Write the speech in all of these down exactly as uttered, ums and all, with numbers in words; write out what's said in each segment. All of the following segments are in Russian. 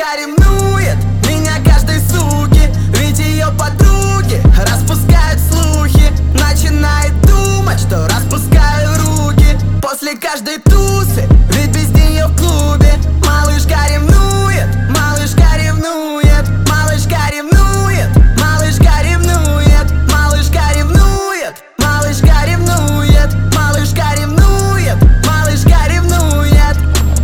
Малышка ревнует меня каждой суки, ведь ее подруги распускают слухи. Начинает думать, что распускаю руки после каждой тусы, ведь без нее в клубе. Малышка ревнует, малышка ревнует, малышка ревнует, малышка ревнует, малышка ревнует, малышка ревнует, малышка ревнует, малышка ревнует.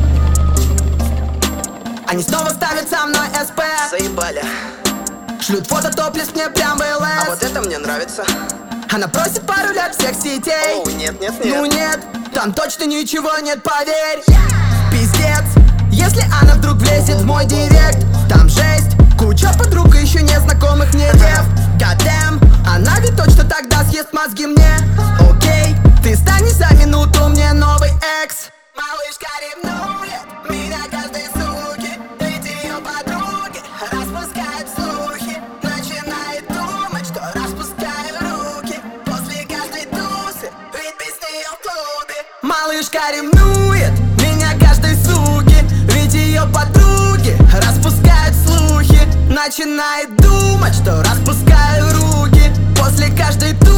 Они снова ставят со мной СП. Заебали. Шлют фото топлес мне прям в ЛС. А вот это мне нравится. Она просит пароля всех сетей. Оу, нет, нет, нет. Ну нет, там точно ничего нет, поверь. Пиздец, если она вдруг влезет в мой директ, там жесть, куча подруг и еще незнакомых мне дев. Goddamn, она ведь точно тогда съест мозги мне. Окей, ты станешь за минуту мне новый экс. Малышка ревнует меня каждой суки, ведь ее подруги распускают слухи. Начинает думать, что распускаю руки после каждой тусы, ведь без нее в клубе. Малышка ревнует меня каждой суки, ведь ее подруги распускают слухи. Начинает думать, что распускаю руки после каждой тусы.